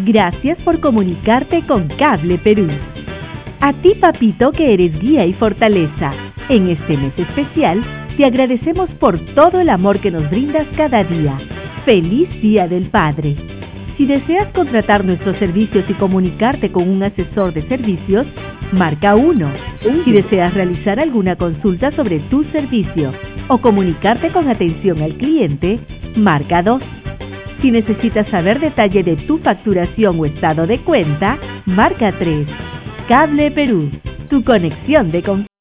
Gracias por comunicarte con Cable Perú. A ti, papito, que eres guía y fortaleza, en este mes especial, te agradecemos por todo el amor que nos brindas cada día. ¡Feliz Día del Padre! Si deseas contratar nuestros servicios y comunicarte con un asesor de servicios, marca 1. Si deseas realizar alguna consulta sobre tu servicio o comunicarte con atención al cliente, marca 2. Si necesitas saber detalle de tu facturación o estado de cuenta, marca 3. Cable Perú, tu conexión de confianza.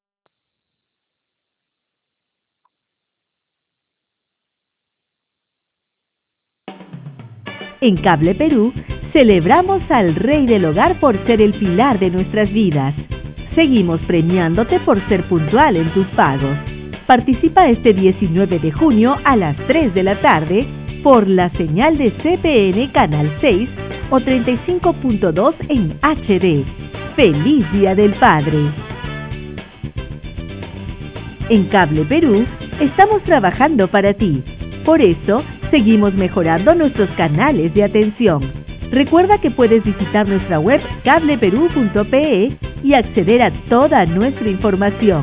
En Cable Perú, celebramos al Rey del Hogar por ser el pilar de nuestras vidas. Seguimos premiándote por ser puntual en tus pagos. Participa este 19 de junio a las 3 de la tarde por la señal de CPN Canal 6 o 35.2 en HD. ¡Feliz Día del Padre! En Cable Perú, estamos trabajando para ti. Por eso, seguimos mejorando nuestros canales de atención. Recuerda que puedes visitar nuestra web cableperú.pe y acceder a toda nuestra información.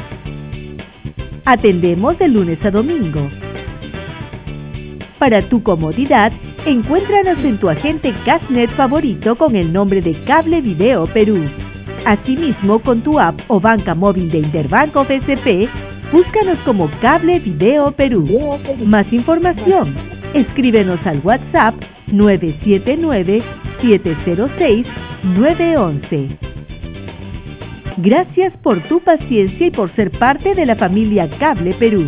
Atendemos de lunes a domingo. Para tu comodidad, encuéntranos en tu agente Cashnet favorito con el nombre de Cable Video Perú. Asimismo, con tu app o banca móvil de Interbank o BCP, búscanos como Cable Video Perú. Más información, escríbenos al WhatsApp 979-706-911. Gracias por tu paciencia y por ser parte de la familia Cable Perú.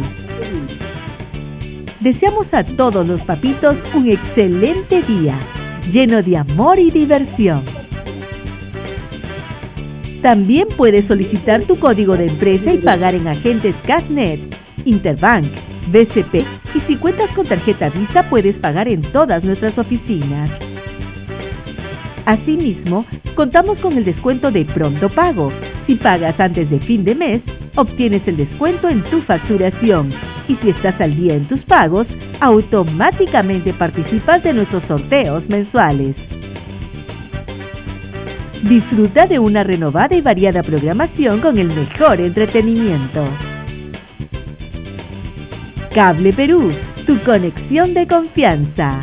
Deseamos a todos los papitos un excelente día, lleno de amor y diversión. También puedes solicitar tu código de empresa y pagar en agentes Cashnet, Interbank, BCP y si cuentas con tarjeta Visa puedes pagar en todas nuestras oficinas. Asimismo, contamos con el descuento de Pronto Pago. Si pagas antes de fin de mes, obtienes el descuento en tu facturación. Y si estás al día en tus pagos, automáticamente participas de nuestros sorteos mensuales. Disfruta de una renovada y variada programación con el mejor entretenimiento. Cable Perú, tu conexión de confianza.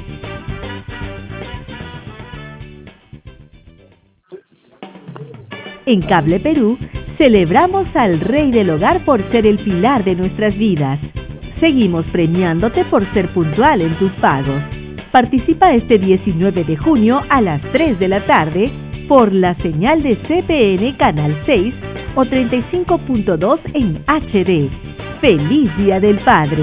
En Cable Perú, celebramos al Rey del Hogar por ser el pilar de nuestras vidas. Seguimos premiándote por ser puntual en tus pagos. Participa este 19 de junio a las 3 de la tarde por la señal de CPN Canal 6 o 35.2 en HD. ¡Feliz Día del Padre!